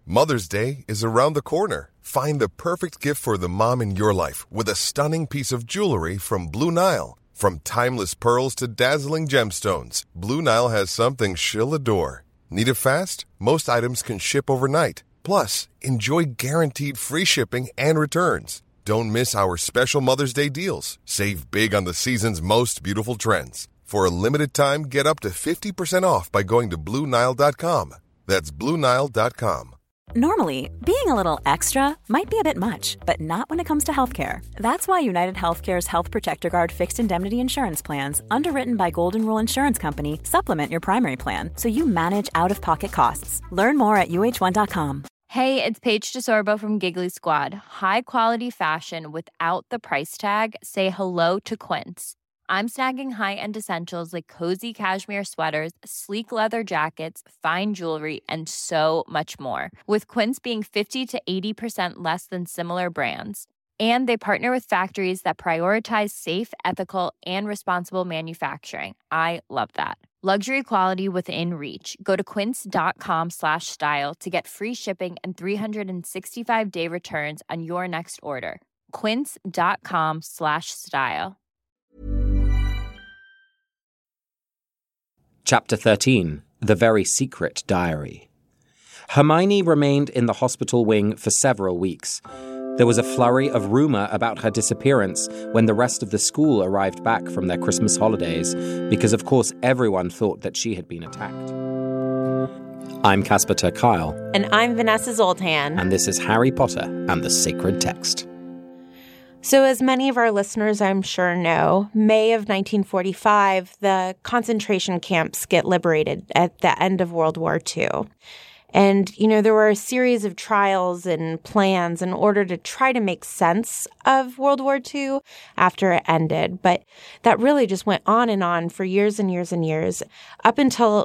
Mother's Day is around the corner. Find the perfect gift for the mom in your life with a stunning piece of jewelry from Blue Nile. From timeless pearls to dazzling gemstones, Blue Nile has something she'll adore. Need it fast? Most items can ship overnight. Plus, enjoy guaranteed free shipping and returns. Don't miss our special Mother's Day deals. Save big on the season's most beautiful trends. For a limited time, get up to 50% off by going to BlueNile.com. That's BlueNile.com. Normally, being a little extra might be a bit much, but not when it comes to healthcare. That's why United Healthcare's Health Protector Guard fixed indemnity insurance plans, underwritten by Golden Rule Insurance Company, supplement your primary plan so you manage out-of-pocket costs. Learn more at UH1.com. Hey, it's Paige DeSorbo from Giggly Squad. High quality fashion without the price tag. Say hello to Quince. I'm snagging high-end essentials like cozy cashmere sweaters, sleek leather jackets, fine jewelry, and so much more. With Quince being 50 to 80% less than similar brands. And they partner with factories that prioritize safe, ethical, and responsible manufacturing. I love that. Luxury quality within reach. Go to quince.com/style to get free shipping and 365-day returns on your next order. Quince.com/style. Chapter 13. The Very Secret Diary. Hermione remained in the hospital wing for several weeks. There was a flurry of rumor about her disappearance when the rest of the school arrived back from their Christmas holidays, because of course everyone thought that she had been attacked. I'm Casper ter Kuile. And I'm Vanessa Zoltan. And this is Harry Potter and the Sacred Text. So as many of our listeners I'm sure know, May of 1945, the concentration camps get liberated at the end of World War II. And, there were a series of trials and plans in order to try to make sense of World War II after it ended. But that really just went on and on for years and years and years, up until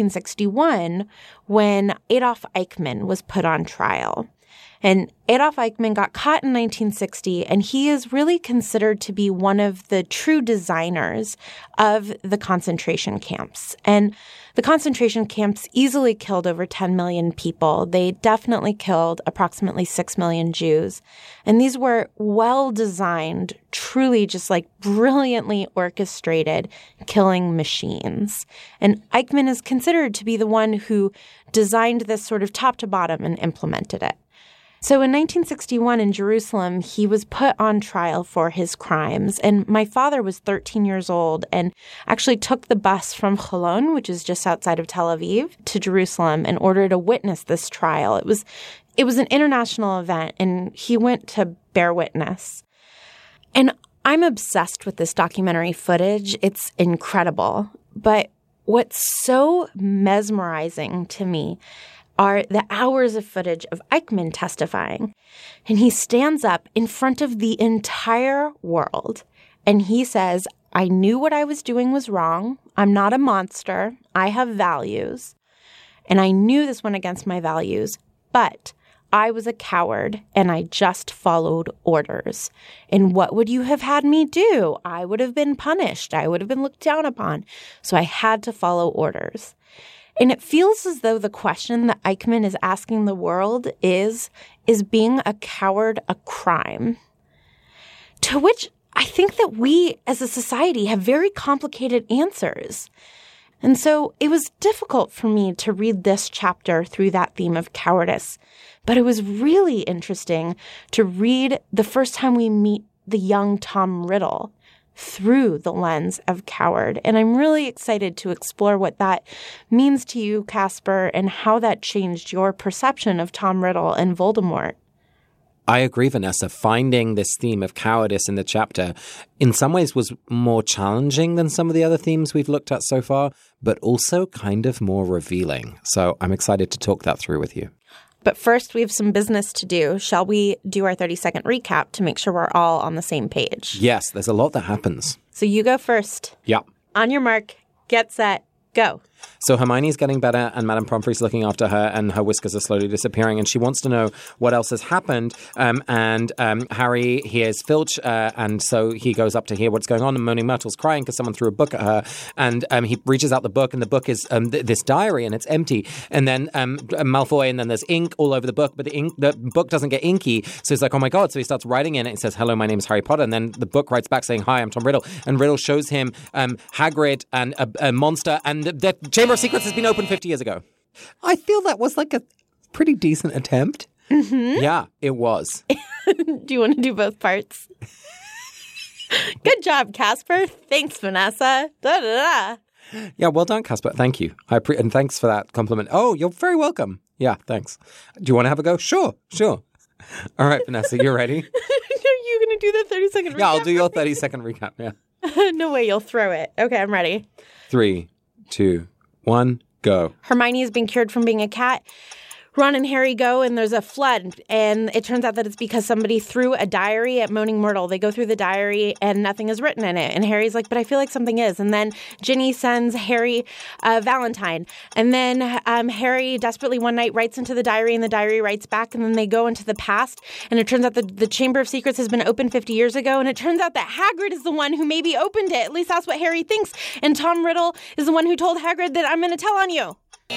1961, when Adolf Eichmann was put on trial. And Adolf Eichmann got caught in 1960, and he is really considered to be one of the true designers of the concentration camps. And the concentration camps easily killed over 10 million people. They definitely killed approximately 6 million Jews. And these were well-designed, truly just like brilliantly orchestrated killing machines. And Eichmann is considered to be the one who designed this sort of top to bottom and implemented it. So in 1961 in Jerusalem, he was put on trial for his crimes. And my father was 13 years old and actually took the bus from Cholon, which is just outside of Tel Aviv, to Jerusalem in order to witness this trial. It was an international event, and he went to bear witness. And I'm obsessed with this documentary footage. It's incredible. But what's so mesmerizing to me are the hours of footage of Eichmann testifying. And he stands up in front of the entire world and he says, I knew what I was doing was wrong. I'm not a monster. I have values. And I knew this went against my values, but I was a coward and I just followed orders. And what would you have had me do? I would have been punished. I would have been looked down upon. So I had to follow orders. And it feels as though the question that Eichmann is asking the world is being a coward a crime? To which I think that we as a society have very complicated answers. And so it was difficult for me to read this chapter through that theme of cowardice. But it was really interesting to read the first time we meet the young Tom Riddle through the lens of coward. And I'm really excited to explore what that means to you, Casper, and how that changed your perception of Tom Riddle and Voldemort. I agree, Vanessa. Finding this theme of cowardice in the chapter in some ways was more challenging than some of the other themes we've looked at so far, but also kind of more revealing. So I'm excited to talk that through with you. But first, we have some business to do. Shall we do our 30-second recap to make sure we're all on the same page? Yes, there's a lot that happens. So you go first. Yeah. On your mark, get set, go. So Hermione's getting better and Madame Pomfrey's looking after her and her whiskers are slowly disappearing and she wants to know what else has happened. And Harry hears Filch and so he goes up to hear what's going on and Moaning Myrtle's crying because someone threw a book at her. And he reaches out the book and the book is this diary and it's empty. And then Malfoy and then there's ink all over the book, but the book doesn't get inky. So he's like, oh my God. So he starts writing in it and says, hello, my name is Harry Potter. And then the book writes back saying, hi, I'm Tom Riddle. And Riddle shows him Hagrid and a monster and the Chamber of Secrets has been opened 50 years ago. I feel that was like a pretty decent attempt. Mm-hmm. Yeah, it was. Do you want to do both parts? Good job, Casper. Thanks, Vanessa. Da-da-da. Yeah, well done, Casper. Thank you. And thanks for that compliment. Oh, you're very welcome. Yeah, thanks. Do you want to have a go? Sure. All right, Vanessa, you ready? Are you going to do the 30-second recap? Yeah, I'll do your 30-second recap, yeah. No way you'll throw it. Okay, I'm ready. 3, 2, 1, go. Hermione has been cured from being a cat. Ron and Harry go and there's a flood and it turns out that it's because somebody threw a diary at Moaning Myrtle. They go through the diary and nothing is written in it. And Harry's like, but I feel like something is. And then Ginny sends Harry Valentine. And then Harry desperately one night writes into the diary and the diary writes back and then they go into the past. And it turns out that the Chamber of Secrets has been opened 50 years ago. And it turns out that Hagrid is the one who maybe opened it. At least that's what Harry thinks. And Tom Riddle is the one who told Hagrid that I'm going to tell on you.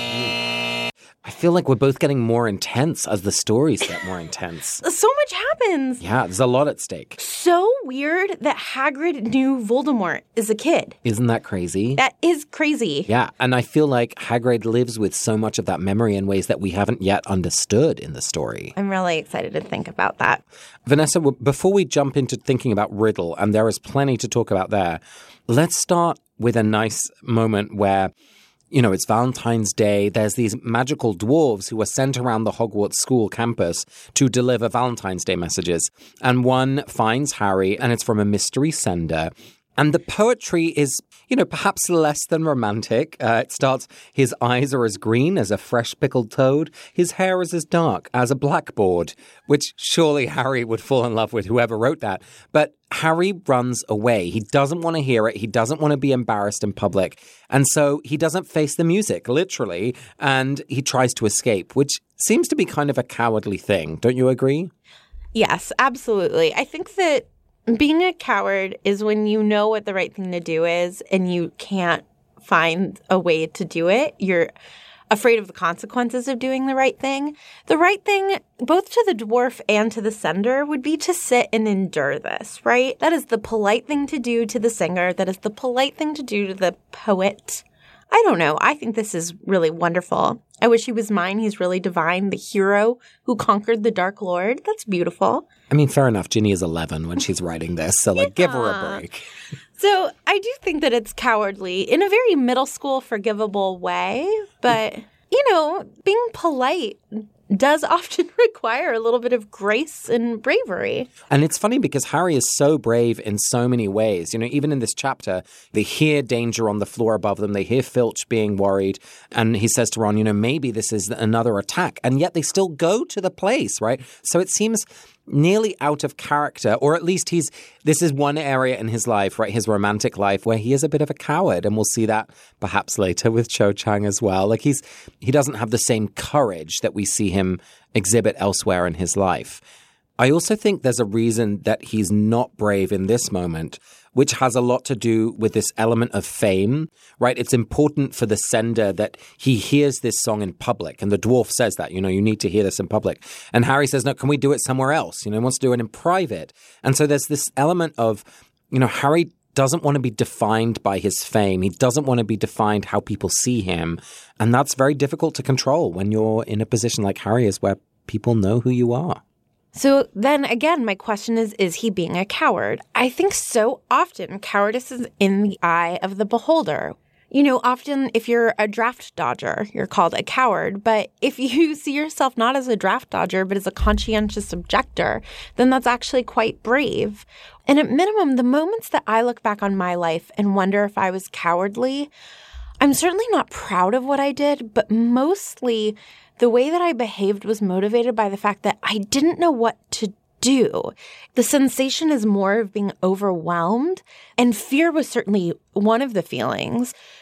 I feel like we're both getting more intense as the stories get more intense. So much happens. Yeah, there's a lot at stake. So weird that Hagrid knew Voldemort as a kid. Isn't that crazy? That is crazy. Yeah, and I feel like Hagrid lives with so much of that memory in ways that we haven't yet understood in the story. I'm really excited to think about that. Vanessa, before we jump into thinking about Riddle, and there is plenty to talk about there, let's start with a nice moment where, you know, it's Valentine's Day. There's these magical dwarves who are sent around the Hogwarts school campus to deliver Valentine's Day messages. And one finds Harry, and it's from a mystery sender. And the poetry is, you know, perhaps less than romantic. It starts, his eyes are as green as a fresh pickled toad. His hair is as dark as a blackboard, which surely Harry would fall in love with, whoever wrote that. But Harry runs away. He doesn't want to hear it. He doesn't want to be embarrassed in public. And so he doesn't face the music, literally, and he tries to escape, which seems to be kind of a cowardly thing. Don't you agree? Yes, absolutely. I think that being a coward is when you know what the right thing to do is and you can't find a way to do it. You're afraid of the consequences of doing the right thing. The right thing, both to the dwarf and to the sender, would be to sit and endure this, right? That is the polite thing to do to the singer. That is the polite thing to do to the poet. I don't know. I think this is really wonderful. I wish he was mine. He's really divine. The hero who conquered the Dark Lord. That's beautiful. I mean, fair enough. Ginny is 11 when she's writing this, so like, give her a break. So I do think that it's cowardly in a very middle school forgivable way. But, you know, being polite does often require a little bit of grace and bravery. And it's funny because Harry is so brave in so many ways. You know, even in this chapter, they hear danger on the floor above them. They hear Filch being worried. And he says to Ron, you know, maybe this is another attack. And yet they still go to the place, right? So it seems nearly out of character, or at least this is one area in his life, right, his romantic life, where he is a bit of a coward, and we'll see that perhaps later with Cho Chang as well. Like he doesn't have the same courage that we see him exhibit elsewhere in his life. I also think there's a reason that he's not brave in this moment, which has a lot to do with this element of fame, right? It's important for the sender that he hears this song in public. And the dwarf says that, you know, you need to hear this in public. And Harry says, no, can we do it somewhere else? You know, he wants to do it in private. And so there's this element of, you know, Harry doesn't want to be defined by his fame. He doesn't want to be defined how people see him. And that's very difficult to control when you're in a position like Harry is, where people know who you are. So then again, my question is he being a coward? I think so often cowardice is in the eye of the beholder. You know, often if you're a draft dodger, you're called a coward. But if you see yourself not as a draft dodger, but as a conscientious objector, then that's actually quite brave. And at minimum, the moments that I look back on my life and wonder if I was cowardly, I'm certainly not proud of what I did, but mostly the way that I behaved was motivated by the fact that I didn't know what to do. The sensation is more of being overwhelmed, and fear was certainly one of the feelings.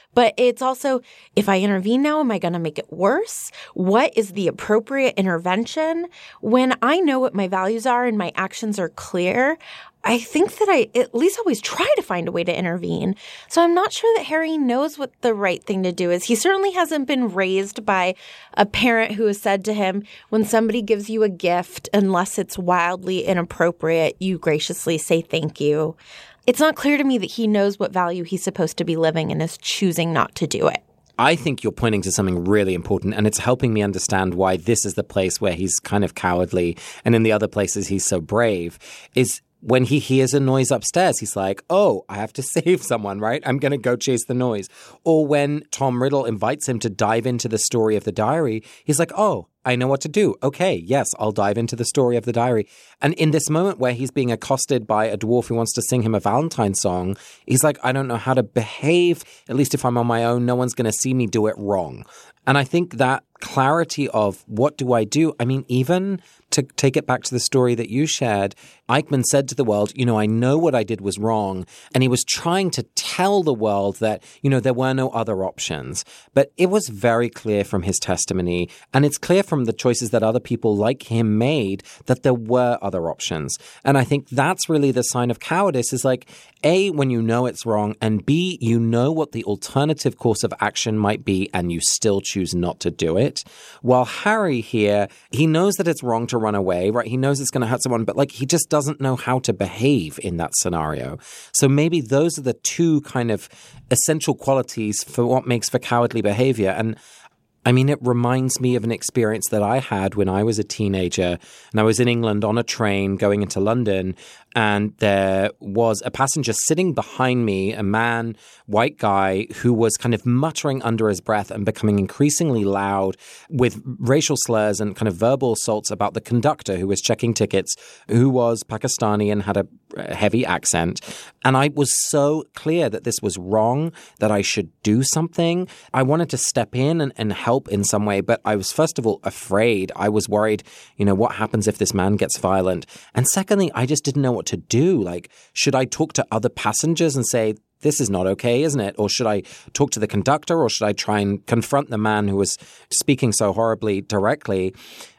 But it's also, if I intervene now, am I going to make it worse? What is the appropriate intervention? When I know what my values are and my actions are clear, I think that I at least always try to find a way to intervene. So I'm not sure that Harry knows what the right thing to do is. He certainly hasn't been raised by a parent who has said to him, when somebody gives you a gift, unless it's wildly inappropriate, you graciously say thank you. It's not clear to me that he knows what value he's supposed to be living and is choosing not to do it. I think you're pointing to something really important, and it's helping me understand why this is the place where he's kind of cowardly, and in the other places he's so brave, is when he hears a noise upstairs, he's like, oh, I have to save someone, right? I'm going to go chase the noise. Or when Tom Riddle invites him to dive into the story of the diary, he's like, oh, I know what to do. Okay, yes, I'll dive into the story of the diary. And in this moment where he's being accosted by a dwarf who wants to sing him a Valentine song, he's like, I don't know how to behave. At least if I'm on my own, no one's going to see me do it wrong. And I think that clarity of what do I do? I mean, even to take it back to the story that you shared, Eichmann said to the world, I know what I did was wrong. And he was trying to tell the world that, there were no other options. But it was very clear from his testimony, and it's clear from the choices that other people like him made, that there were other options. And I think that's really the sign of cowardice, is like, A, when you know it's wrong, and B, you know what the alternative course of action might be, and you still choose not to do it. While Harry here, he knows that it's wrong to run away, right? He knows it's going to hurt someone, but he just doesn't know how to behave in that scenario. So maybe those are the two kind of essential qualities for what makes for cowardly behavior. And I mean, it reminds me of an experience that I had when I was a teenager, and I was in England on a train going into London, and there was a passenger sitting behind me, a man, white guy, who was kind of muttering under his breath and becoming increasingly loud with racial slurs and kind of verbal assaults about the conductor who was checking tickets, who was Pakistani and had a heavy accent. And I was so clear that this was wrong, that I should do something. I wanted to step in and help in some way, but I was first of all afraid. I was worried, what happens if this man gets violent? And secondly, I just didn't know what to do. Like, should I talk to other passengers and say, this is not okay, isn't it? Or should I talk to the conductor, or should I try and confront the man who was speaking so horribly directly?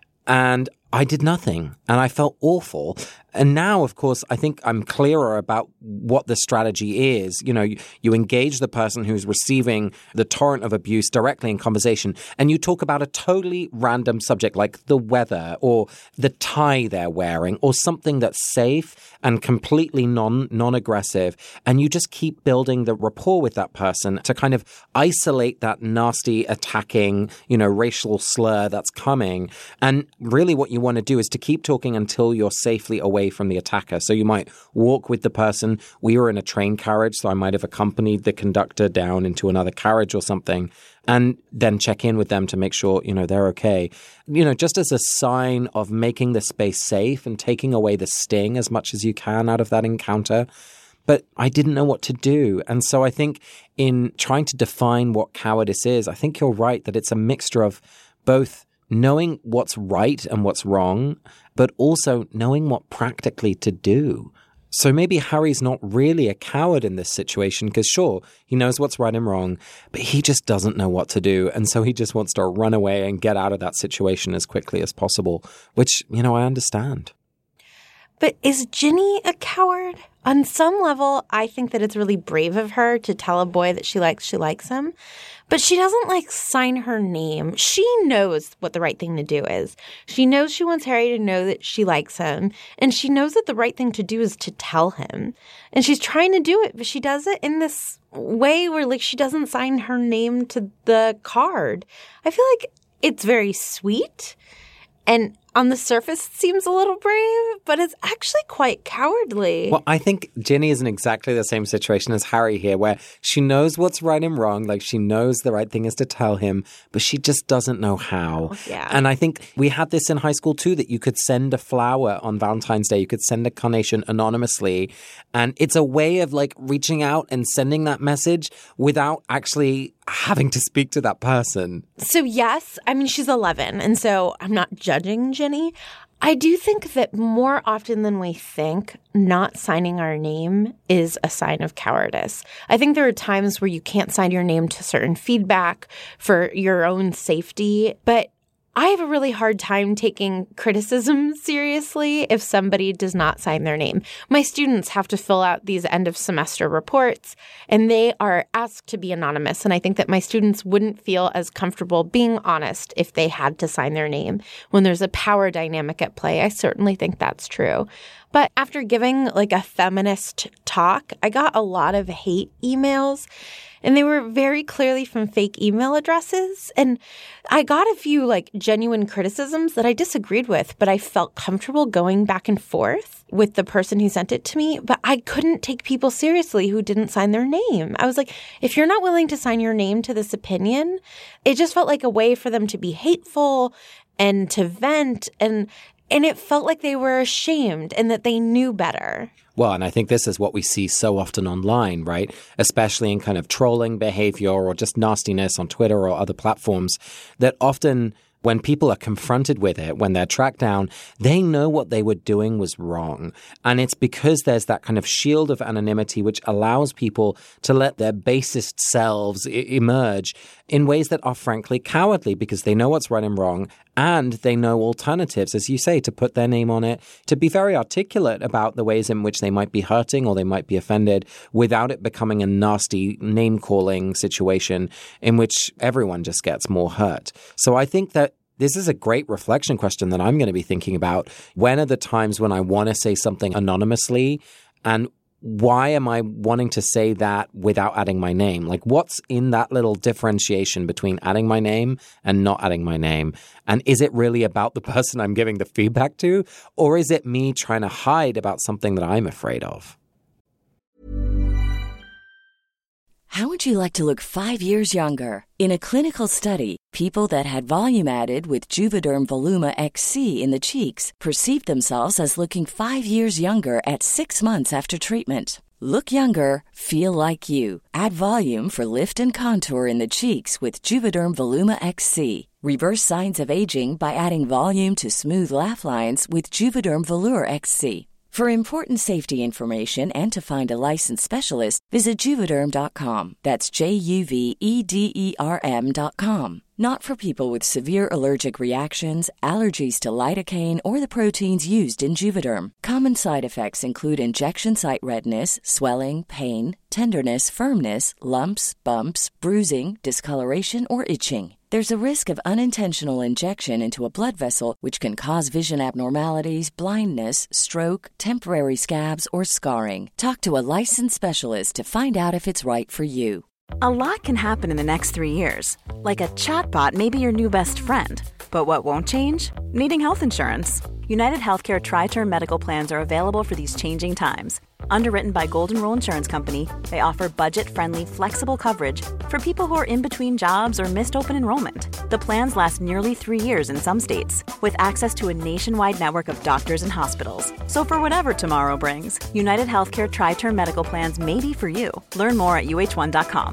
And I did nothing, and I felt awful. And now, of course, I think I'm clearer about what the strategy is. You engage the person who's receiving the torrent of abuse directly in conversation, and you talk about a totally random subject like the weather or the tie they're wearing or something that's safe and completely non-aggressive. And you just keep building the rapport with that person to kind of isolate that nasty, attacking, racial slur that's coming. And really what you want to do is to keep talking until you're safely away from the attacker. So you might walk with the person. We were in a train carriage, so I might have accompanied the conductor down into another carriage or something, and then check in with them to make sure, they're okay. Just as a sign of making the space safe and taking away the sting as much as you can out of that encounter. But I didn't know what to do. And so I think in trying to define what cowardice is, I think you're right that it's a mixture of both knowing what's right and what's wrong, but also knowing what practically to do. So maybe Harry's not really a coward in this situation because, sure, he knows what's right and wrong, but he just doesn't know what to do. And so he just wants to run away and get out of that situation as quickly as possible, which, I understand. But is Ginny a coward? On some level, I think that it's really brave of her to tell a boy that she likes him. But she doesn't, sign her name. She knows what the right thing to do is. She knows she wants Harry to know that she likes him. And she knows that the right thing to do is to tell him. And she's trying to do it, but she does it in this way where, she doesn't sign her name to the card. I feel like it's very sweet. And on the surface, it seems a little brave, but it's actually quite cowardly. Well, I think Ginny is in exactly the same situation as Harry here, where she knows what's right and wrong. She knows the right thing is to tell him, but she just doesn't know how. Yeah. And I think we had this in high school too, that you could send a flower on Valentine's Day. You could send a carnation anonymously. And it's a way of reaching out and sending that message without actually having to speak to that person. So yes, she's 11, and so I'm not judging Ginny. I do think that more often than we think, not signing our name is a sign of cowardice. I think there are times where you can't sign your name to certain feedback for your own safety, but I have a really hard time taking criticism seriously if somebody does not sign their name. My students have to fill out these end of semester reports, and they are asked to be anonymous. And I think that my students wouldn't feel as comfortable being honest if they had to sign their name. When there's a power dynamic at play, I certainly think that's true. But after giving like a feminist talk, I got a lot of hate emails. And they were very clearly from fake email addresses. And I got a few like genuine criticisms that I disagreed with, but I felt comfortable going back and forth with the person who sent it to me. But I couldn't take people seriously who didn't sign their name. I was like, if you're not willing to sign your name to this opinion, it just felt like a way for them to be hateful and to vent. And it felt like they were ashamed and that they knew better. Well, and I think this is what we see so often online, right? Especially in kind of trolling behavior or just nastiness on Twitter or other platforms, that often when people are confronted with it, when they're tracked down, they know what they were doing was wrong. And it's because there's that kind of shield of anonymity which allows people to let their basest selves emerge in ways that are frankly cowardly because they know what's right and wrong and they know alternatives, as you say, to put their name on it, to be very articulate about the ways in which they might be hurting or they might be offended without it becoming a nasty name-calling situation in which everyone just gets more hurt. So I think that this is a great reflection question that I'm going to be thinking about. When are the times when I want to say something anonymously, and why am I wanting to say that without adding my name? Like, what's in that little differentiation between adding my name and not adding my name? And is it really about the person I'm giving the feedback to? Or is it me trying to hide about something that I'm afraid of? How would you like to look 5 years younger? In a clinical study, people that had volume added with Juvederm Voluma XC in the cheeks perceived themselves as looking 5 years younger at 6 months after treatment. Look younger, feel like you. Add volume for lift and contour in the cheeks with Juvederm Voluma XC. Reverse signs of aging by adding volume to smooth laugh lines with Juvederm Volure XC. For important safety information and to find a licensed specialist, visit Juvederm.com. That's JUVEDERM.com. Not for people with severe allergic reactions, allergies to lidocaine, or the proteins used in Juvederm. Common side effects include injection site redness, swelling, pain, tenderness, firmness, lumps, bumps, bruising, discoloration, or itching. There's a risk of unintentional injection into a blood vessel, which can cause vision abnormalities, blindness, stroke, temporary scabs, or scarring. Talk to a licensed specialist to find out if it's right for you. A lot can happen in the next 3 years. Like a chatbot may be your new best friend. But what won't change? Needing health insurance. United Healthcare Tri-Term Medical Plans are available for these changing times. Underwritten by Golden Rule Insurance Company, they offer budget-friendly, flexible coverage for people who are in between jobs or missed open enrollment. The plans last nearly 3 years in some states, with access to a nationwide network of doctors and hospitals. So for whatever tomorrow brings, United Healthcare Tri-Term Medical Plans may be for you. Learn more at UH1.com.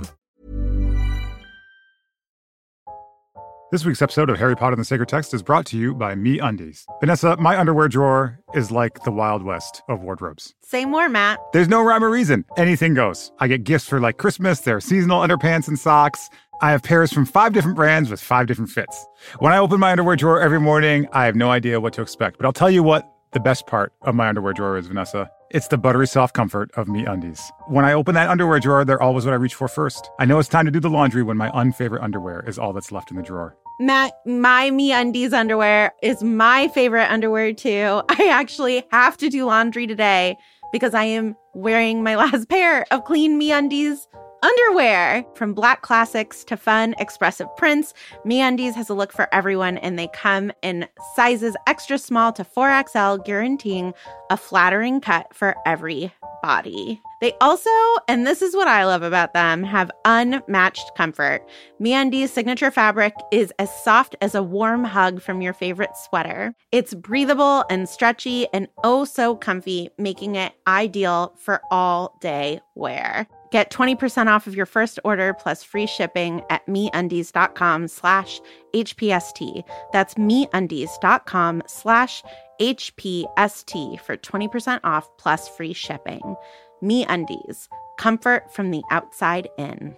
This week's episode of Harry Potter and the Sacred Text is brought to you by MeUndies. Vanessa, my underwear drawer is like the Wild West of wardrobes. Say more, Matt. There's no rhyme or reason. Anything goes. I get gifts for like Christmas. There are seasonal underpants and socks. I have pairs from 5 different brands with 5 different fits. When I open my underwear drawer every morning, I have no idea what to expect. But I'll tell you what the best part of my underwear drawer is, Vanessa. It's the buttery soft comfort of MeUndies. When I open that underwear drawer, they're always what I reach for first. I know it's time to do the laundry when my unfavorite underwear is all that's left in the drawer. Matt, my MeUndies underwear is my favorite underwear too. I actually have to do laundry today because I am wearing my last pair of clean MeUndies underwear. From black classics to fun, expressive prints, MeUndies has a look for everyone, and they come in sizes extra small to 4XL, guaranteeing a flattering cut for every body. They also, and this is what I love about them, have unmatched comfort. MeUndies' signature fabric is as soft as a warm hug from your favorite sweater. It's breathable and stretchy and oh so comfy, making it ideal for all-day wear. Get 20% off of your first order plus free shipping at MeUndies.com/HPST. That's MeUndies.com/HPST. HPST for 20% off plus free shipping. MeUndies, comfort from the outside in.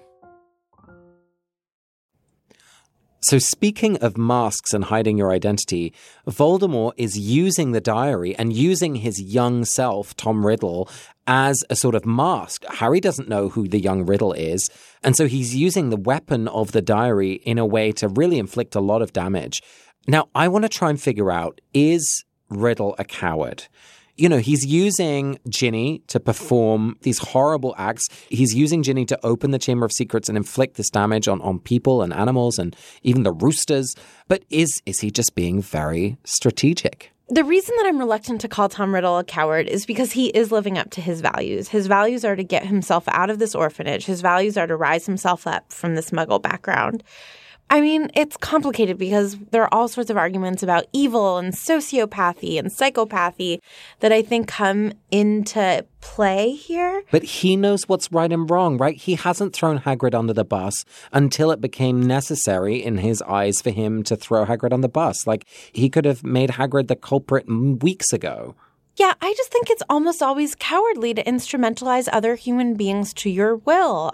So speaking of masks and hiding your identity, Voldemort is using the diary and using his young self, Tom Riddle, as a sort of mask. Harry doesn't know who the young Riddle is, and so he's using the weapon of the diary in a way to really inflict a lot of damage. Now, I want to try and figure out, is Riddle a coward? You know, he's using Ginny to perform these horrible acts. He's using Ginny to open the Chamber of Secrets and inflict this damage on people and animals and even the roosters. But is he just being very strategic? The reason that I'm reluctant to call Tom Riddle a coward is because he is living up to his values. His values are to get himself out of this orphanage. His values are to rise himself up from this Muggle background. I mean, it's complicated because there are all sorts of arguments about evil and sociopathy and psychopathy that I think come into play here. But he knows what's right and wrong, right? He hasn't thrown Hagrid under the bus until it became necessary in his eyes for him to throw Hagrid on the bus. Like, he could have made Hagrid the culprit weeks ago. Yeah, I just think it's almost always cowardly to instrumentalize other human beings to your will.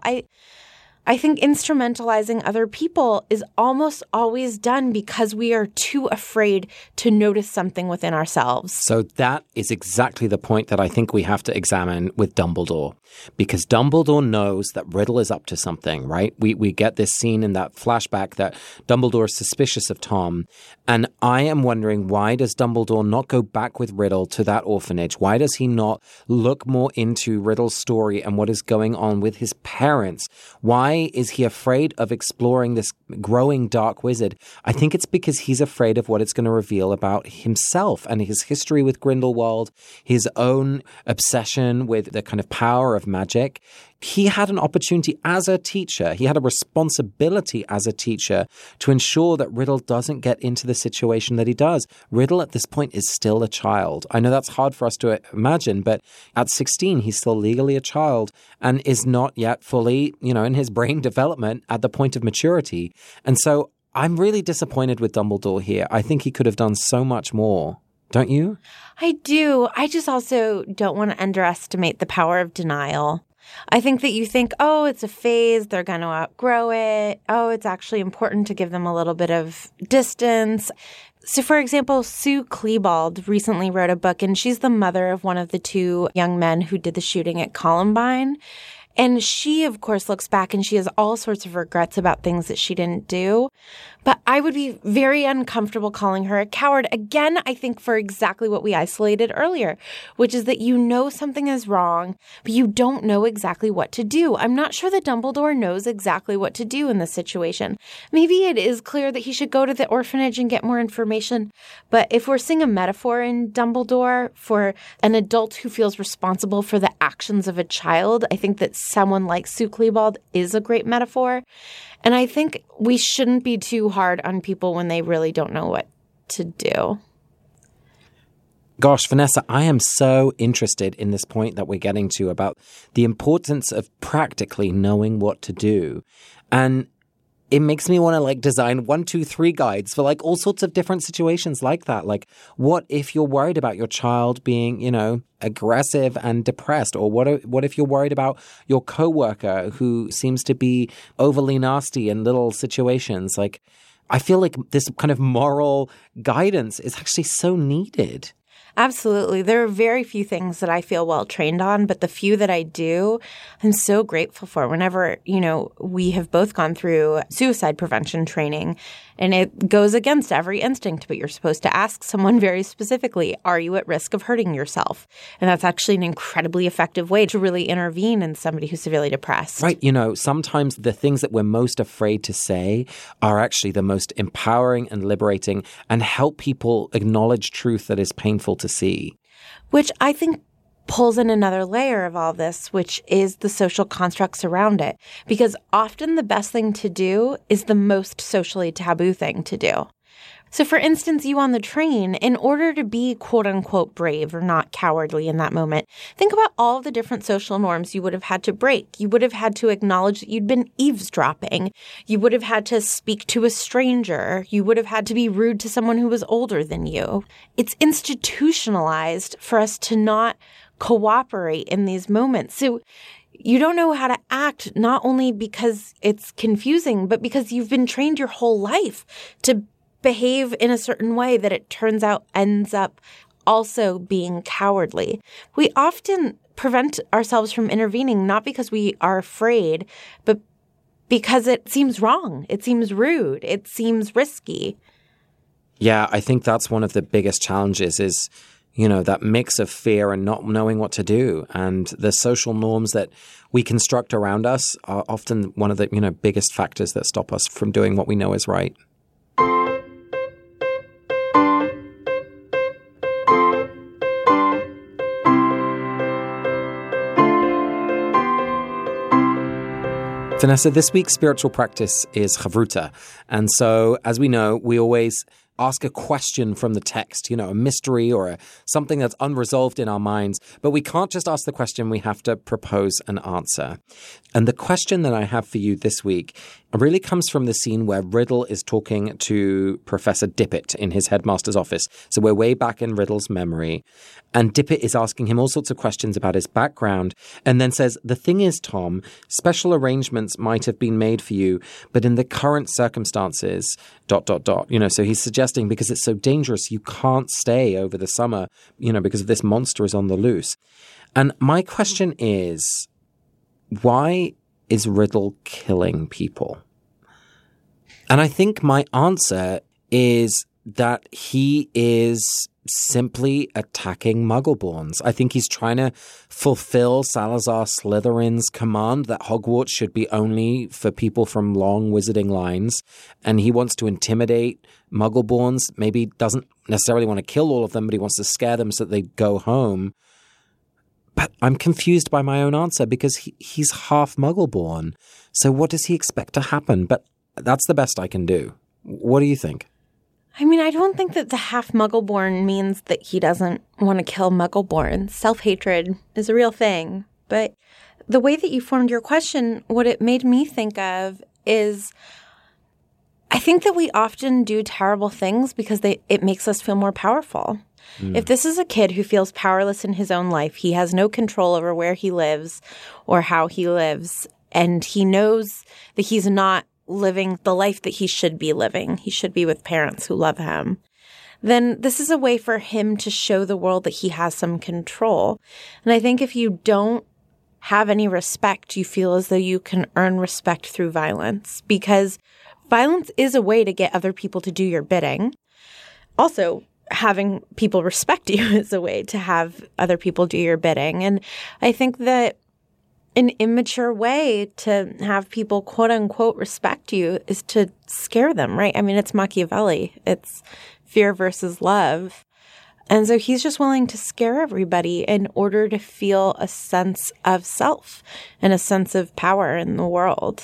I think instrumentalizing other people is almost always done because we are too afraid to notice something within ourselves. So that is exactly the point that I think we have to examine with Dumbledore. Because Dumbledore knows that Riddle is up to something, right? We get this scene in that flashback that Dumbledore is suspicious of Tom. And I am wondering, why does Dumbledore not go back with Riddle to that orphanage? Why does he not look more into Riddle's story and what is going on with his parents? Why is he afraid of exploring this growing dark wizard? I think it's because he's afraid of what it's going to reveal about himself and his history with Grindelwald, his own obsession with the kind of power of magic. He had an opportunity as a teacher, he had a responsibility as a teacher to ensure that Riddle doesn't get into the situation that he does. Riddle at this point is still a child. I know that's hard for us to imagine, but at 16, he's still legally a child and is not yet fully, in his brain development at the point of maturity. And so I'm really disappointed with Dumbledore here. I think he could have done so much more. Don't you? I do. I just also don't want to underestimate the power of denial. I think that you think, oh, it's a phase, they're going to outgrow it. Oh, it's actually important to give them a little bit of distance. So, for example, Sue Klebold recently wrote a book, and she's the mother of one of the two young men who did the shooting at Columbine. And she, of course, looks back and she has all sorts of regrets about things that she didn't do. But I would be very uncomfortable calling her a coward. Again, I think for exactly what we isolated earlier, which is that you know something is wrong, but you don't know exactly what to do. I'm not sure that Dumbledore knows exactly what to do in this situation. Maybe it is clear that he should go to the orphanage and get more information. But if we're seeing a metaphor in Dumbledore for an adult who feels responsible for the actions of a child, I think that someone like Sue Klebold is a great metaphor. And I think we shouldn't be too hard on people when they really don't know what to do. Gosh, Vanessa, I am so interested in this point that we're getting to about the importance of practically knowing what to do. And it makes me want to design 1, 2, 3 guides for all sorts of different situations like that. Like, what if you're worried about your child being, aggressive and depressed? Or what if you're worried about your coworker who seems to be overly nasty in little situations? I feel like this kind of moral guidance is actually so needed. Absolutely. There are very few things that I feel well trained on, but the few that I do, I'm so grateful for. Whenever, we have both gone through suicide prevention training, and it goes against every instinct, but you're supposed to ask someone very specifically, are you at risk of hurting yourself? And that's actually an incredibly effective way to really intervene in somebody who's severely depressed. Right. Sometimes the things that we're most afraid to say are actually the most empowering and liberating and help people acknowledge truth that is painful to see. Which I think pulls in another layer of all this, which is the social constructs around it. Because often the best thing to do is the most socially taboo thing to do, So for instance, you on the train, in order to be quote unquote brave or not cowardly in that moment, think about all the different social norms you would have had to break. You would have had to acknowledge that you'd been eavesdropping. You would have had to speak to a stranger. You would have had to be rude to someone who was older than you. It's institutionalized for us to not cooperate in these moments. So you don't know how to act, not only because it's confusing, but because you've been trained your whole life to behave in a certain way that it turns out ends up also being cowardly. We often prevent ourselves from intervening, not because we are afraid, but because it seems wrong. It seems rude. It seems risky. Yeah, I think that's one of the biggest challenges is, that mix of fear and not knowing what to do. And the social norms that we construct around us are often one of the, biggest factors that stop us from doing what we know is right. Vanessa, this week's spiritual practice is Chavruta. And so, as we know, we always ask a question from the text, a mystery or something that's unresolved in our minds. But we can't just ask the question, we have to propose an answer. And the question that I have for you this week really comes from the scene where Riddle is talking to Professor Dippet in his headmaster's office. So we're way back in Riddle's memory. And Dippet is asking him all sorts of questions about his background and then says, the thing is, Tom, special arrangements might have been made for you, but in the current circumstances, ... So he's suggesting because it's so dangerous, you can't stay over the summer, because this monster is on the loose. And my question is, why is Riddle killing people? And I think my answer is that he is simply attacking Muggleborns. I think he's trying to fulfill Salazar Slytherin's command that Hogwarts should be only for people from long wizarding lines. And he wants to intimidate Muggleborns. Maybe doesn't necessarily want to kill all of them, but he wants to scare them so that they go home. But I'm confused by my own answer because he's half Muggleborn. So what does he expect to happen? But that's the best I can do. What do you think? I mean, I don't think that the half Muggleborn means that he doesn't want to kill Muggleborns. Self-hatred is a real thing. But the way that you formed your question, what it made me think of is I think that we often do terrible things because it makes us feel more powerful. If this is a kid who feels powerless in his own life, he has no control over where he lives or how he lives, and he knows that he's not living the life that he should be living. He should be with parents who love him. Then this is a way for him to show the world that he has some control. And I think if you don't have any respect, you feel as though you can earn respect through violence, because violence is a way to get other people to do your bidding. Also, having people respect you is a way to have other people do your bidding. And I think that an immature way to have people, quote unquote, respect you is to scare them, right? I mean, it's Machiavelli. It's fear versus love. And so he's just willing to scare everybody in order to feel a sense of self and a sense of power in the world.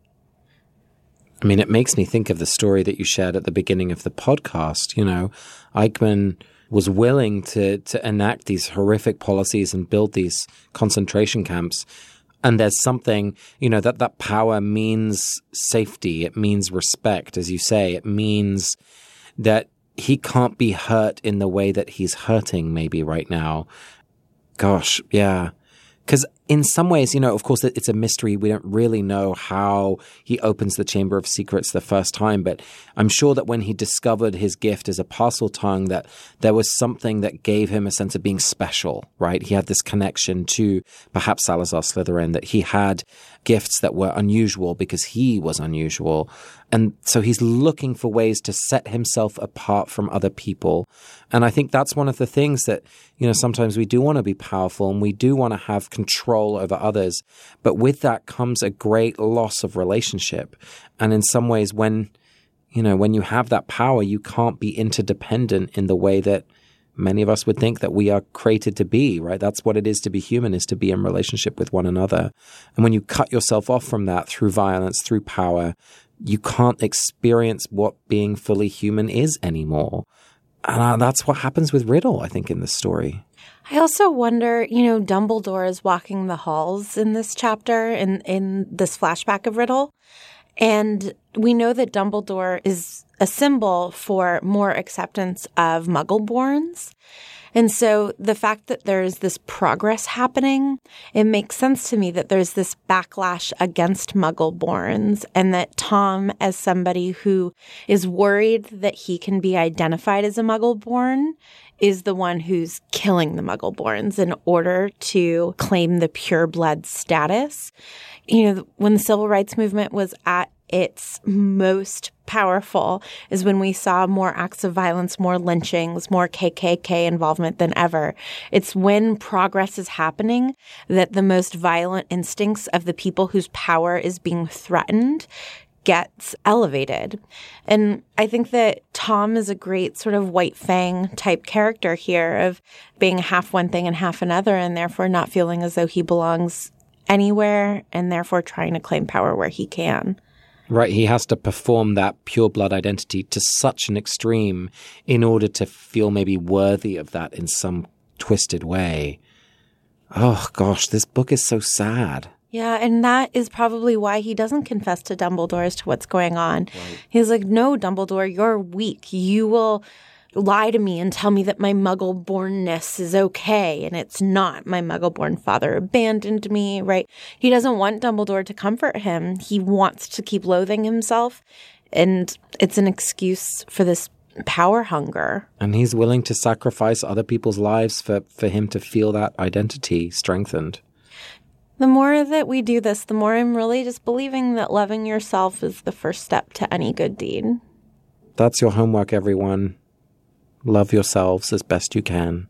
I mean, it makes me think of the story that you shared at the beginning of the podcast. Eichmann was willing to enact these horrific policies and build these concentration camps. And there's something, that power means safety. It means respect, as you say. It means that he can't be hurt in the way that he's hurting maybe right now. Gosh, yeah. Because in some ways, of course, it's a mystery. We don't really know how he opens the Chamber of Secrets the first time. But I'm sure that when he discovered his gift as a Parseltongue, that there was something that gave him a sense of being special, right? He had this connection to perhaps Salazar Slytherin, that he had gifts that were unusual because he was unusual. And so he's looking for ways to set himself apart from other people. And I think that's one of the things that, sometimes we do want to be powerful and we do want to have control over others. But with that comes a great loss of relationship. And in some ways, when you have that power, you can't be interdependent in the way that many of us would think that we are created to be, right? That's what it is to be human, is to be in relationship with one another. And when you cut yourself off from that through violence, through power, you can't experience what being fully human is anymore. And that's what happens with Riddle, I think, in this story. I also wonder, Dumbledore is walking the halls in this chapter, in this flashback of Riddle. And we know that Dumbledore is a symbol for more acceptance of Muggleborns. And so the fact that there's this progress happening, it makes sense to me that there's this backlash against Muggleborns, and that Tom, as somebody who is worried that he can be identified as a Muggleborn, is the one who's killing the Muggleborns in order to claim the pureblood status. When the Civil Rights Movement was at its most powerful is when we saw more acts of violence, more lynchings, more KKK involvement than ever. It's when progress is happening that the most violent instincts of the people whose power is being threatened gets elevated. And I think that Tom is a great sort of White Fang type character here of being half one thing and half another, and therefore not feeling as though he belongs anywhere, and therefore trying to claim power where he can. Right, he has to perform that pure blood identity to such an extreme in order to feel maybe worthy of that in some twisted way. Oh gosh, this book is so sad. Yeah, and that is probably why he doesn't confess to Dumbledore as to what's going on. Right. He's like, no, Dumbledore, you're weak. You will lie to me and tell me that my Muggle-bornness is okay, and it's not. My Muggle-born father abandoned me, right? He doesn't want Dumbledore to comfort him. He wants to keep loathing himself, and it's an excuse for this power hunger. And he's willing to sacrifice other people's lives for him to feel that identity strengthened. The more that we do this, the more I'm really just believing that loving yourself is the first step to any good deed. That's your homework, everyone. Love yourselves as best you can.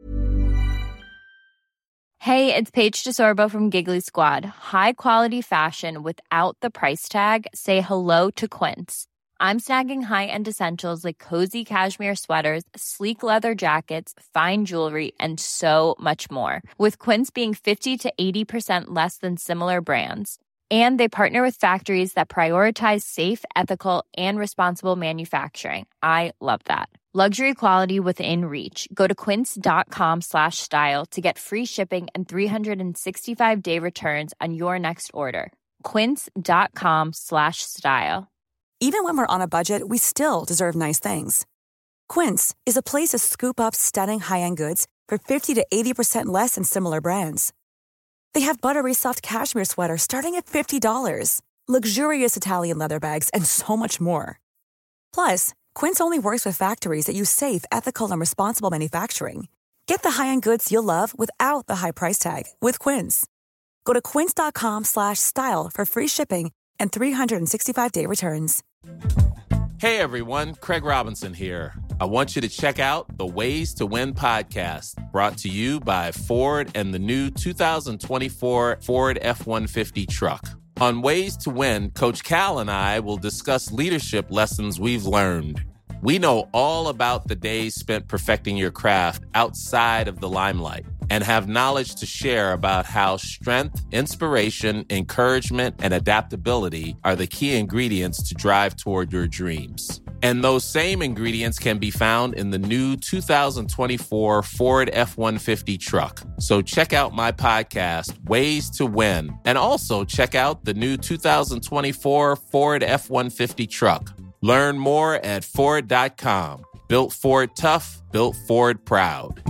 Hey, it's Paige DeSorbo from Giggly Squad. High quality fashion without the price tag. Say hello to Quince. I'm snagging high-end essentials like cozy cashmere sweaters, sleek leather jackets, fine jewelry, and so much more. With Quince being 50 to 80% less than similar brands. And they partner with factories that prioritize safe, ethical, and responsible manufacturing. I love that. Luxury quality within reach. Go to quince.com/style to get free shipping and 365-day returns on your next order. Quince.com/style. Even when we're on a budget, we still deserve nice things. Quince is a place to scoop up stunning high-end goods for 50 to 80% less than similar brands. They have buttery soft cashmere sweaters starting at $50, luxurious Italian leather bags, and so much more. Plus, Quince only works with factories that use safe, ethical, and responsible manufacturing. Get the high-end goods you'll love without the high price tag with Quince. Go to quince.com/style for free shipping and 365-day returns. Hey everyone, Craig Robinson here. I want you to check out the Ways to Win podcast, brought to you by Ford and the new 2024 Ford F-150 truck. On Ways to Win, Coach Cal and I will discuss leadership lessons we've learned. We know all about the days spent perfecting your craft outside of the limelight and have knowledge to share about how strength, inspiration, encouragement, and adaptability are the key ingredients to drive toward your dreams. And those same ingredients can be found in the new 2024 Ford F-150 truck. So check out my podcast, Ways to Win, and also check out the new 2024 Ford F-150 truck. Learn more at Ford.com. Built Ford tough, built Ford proud.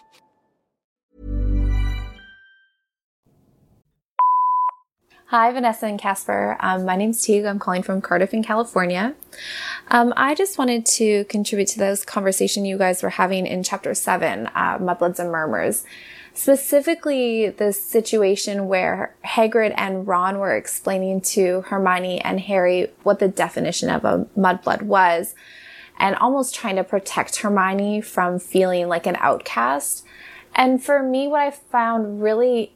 Hi, Vanessa and Casper. My name's Teague. I'm calling from Cardiff in California. I just wanted to contribute to this conversation you guys were having in Chapter 7, Mudbloods and Murmurs. Specifically, the situation where Hagrid and Ron were explaining to Hermione and Harry what the definition of a mudblood was, and almost trying to protect Hermione from feeling like an outcast. And for me, what I found really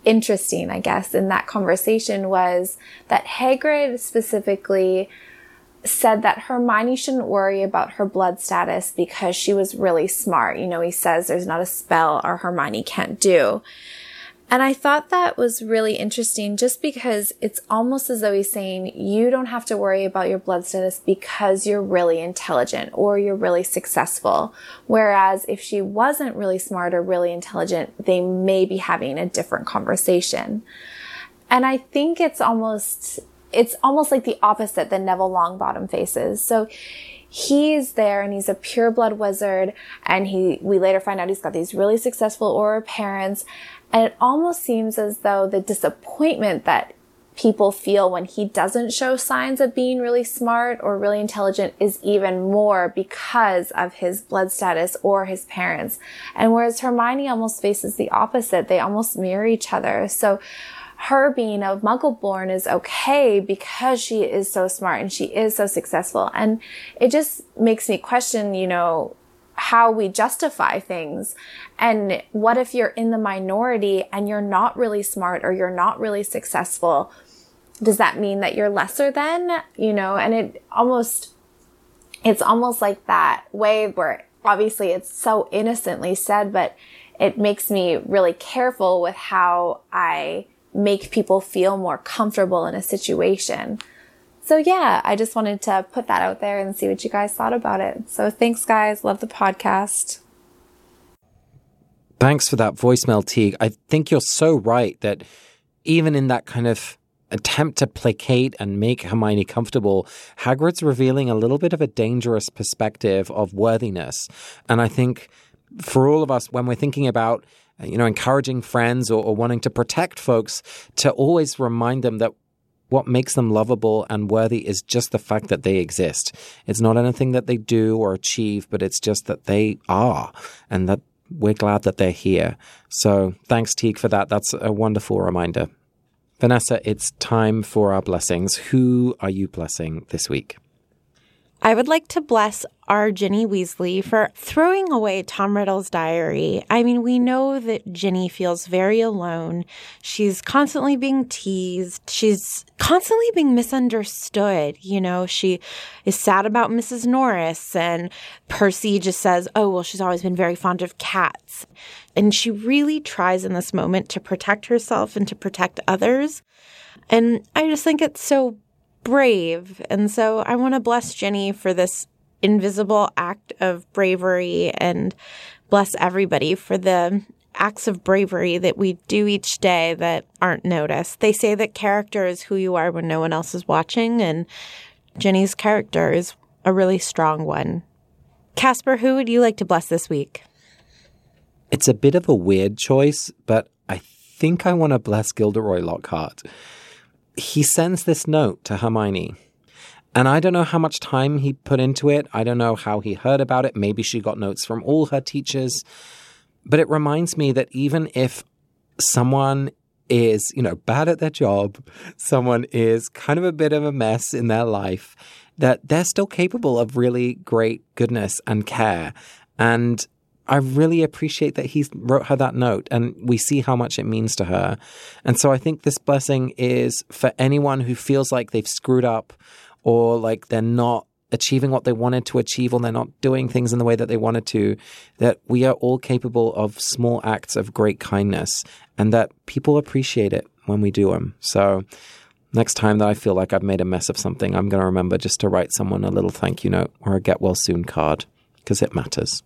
interesting, I guess, in that conversation was that Hagrid specifically said that Hermione shouldn't worry about her blood status because she was really smart. You know, he says there's not a spell our Hermione can't do. And I thought that was really interesting just because it's almost as though he's saying you don't have to worry about your blood status because you're really intelligent or you're really successful. Whereas if she wasn't really smart or really intelligent, they may be having a different conversation. And I think it's almost like the opposite that Neville Longbottom faces. So he's there and he's a pureblood wizard, and we later find out he's got these really successful Auror parents. And it almost seems as though the disappointment that people feel when he doesn't show signs of being really smart or really intelligent is even more because of his blood status or his parents. And whereas Hermione almost faces the opposite, they almost mirror each other. So her being a Muggle-born is okay because she is so smart and she is so successful. And it just makes me question, you know, how we justify things. And what if you're in the minority and you're not really smart or you're not really successful? Does that mean that you're lesser than, you know? And it's almost like that way where obviously it's so innocently said, but it makes me really careful with how I make people feel more comfortable in a situation. So yeah, I just wanted to put that out there and see what you guys thought about it. So thanks, guys. Love the podcast. Thanks for that voicemail, Teague. I think you're so right that even in that kind of attempt to placate and make Hermione comfortable, Hagrid's revealing a little bit of a dangerous perspective of worthiness. And I think for all of us, when we're thinking about, you know, encouraging friends or wanting to protect folks, to always remind them that what makes them lovable and worthy is just the fact that they exist. It's not anything that they do or achieve, but it's just that they are, and that we're glad that they're here. So thanks, Teague, for that. That's a wonderful reminder. Vanessa, it's time for our blessings. Who are you blessing this week? I would like to bless our Ginny Weasley for throwing away Tom Riddle's diary. I mean, we know that Ginny feels very alone. She's constantly being teased. She's constantly being misunderstood. You know, she is sad about Mrs. Norris, and Percy just says, oh, well, she's always been very fond of cats. And she really tries in this moment to protect herself and to protect others. And I just think it's so brave. And so I want to bless Ginny for this invisible act of bravery, and bless everybody for the acts of bravery that we do each day that aren't noticed. They say that character is who you are when no one else is watching, and Ginny's character is a really strong one. Casper, who would you like to bless this week? It's a bit of a weird choice, but I think I want to bless Gilderoy Lockhart. He sends this note to Hermione, and I don't know how much time he put into it. I don't know how he heard about it. Maybe she got notes from all her teachers. But it reminds me that even if someone is, you know, bad at their job, someone is kind of a bit of a mess in their life, that they're still capable of really great goodness and care. And I really appreciate that he wrote her that note, and we see how much it means to her. And so I think this blessing is for anyone who feels like they've screwed up, or like they're not achieving what they wanted to achieve, or they're not doing things in the way that they wanted to, that we are all capable of small acts of great kindness, and that people appreciate it when we do them. So next time that I feel like I've made a mess of something, I'm going to remember just to write someone a little thank you note or a get well soon card, because it matters.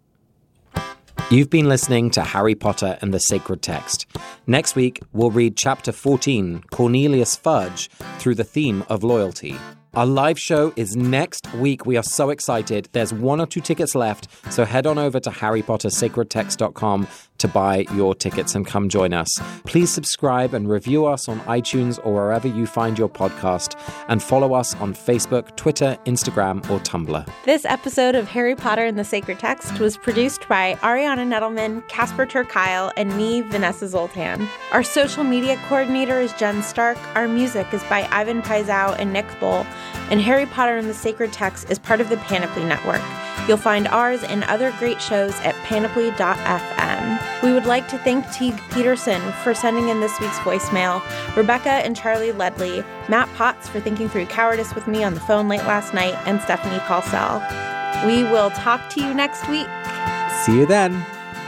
You've been listening to Harry Potter and the Sacred Text. Next week, we'll read Chapter 14, Cornelius Fudge, through the theme of loyalty. Our live show is next week. We are so excited. There's 1 or 2 tickets left, so head on over to harrypottersacredtext.com to buy your tickets and come join us. Please subscribe and review us on iTunes or wherever you find your podcast, and follow us on Facebook, Twitter, Instagram, or Tumblr. This episode of Harry Potter and the Sacred Text was produced by Ariana Nettleman, Casper ter Kuile, and me, Vanessa Zoltan. Our social media coordinator is Jen Stark. Our music is by Ivan Paisau and Nick Bull. And Harry Potter and the Sacred Text is part of the Panoply Network. You'll find ours and other great shows at panoply.fm. We would like to thank Teague Peterson for sending in this week's voicemail, Rebecca and Charlie Ledley, Matt Potts for thinking through cowardice with me on the phone late last night, and Stephanie Paulsell. We will talk to you next week. See you then.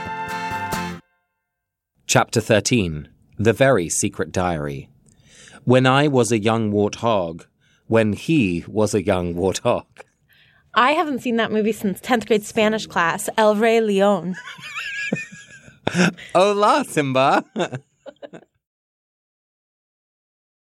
Chapter 13. The Very Secret Diary. When I was a young warthog. When he was a young warthog. I haven't seen that movie since 10th grade Spanish class, El Rey León. Hola, Simba.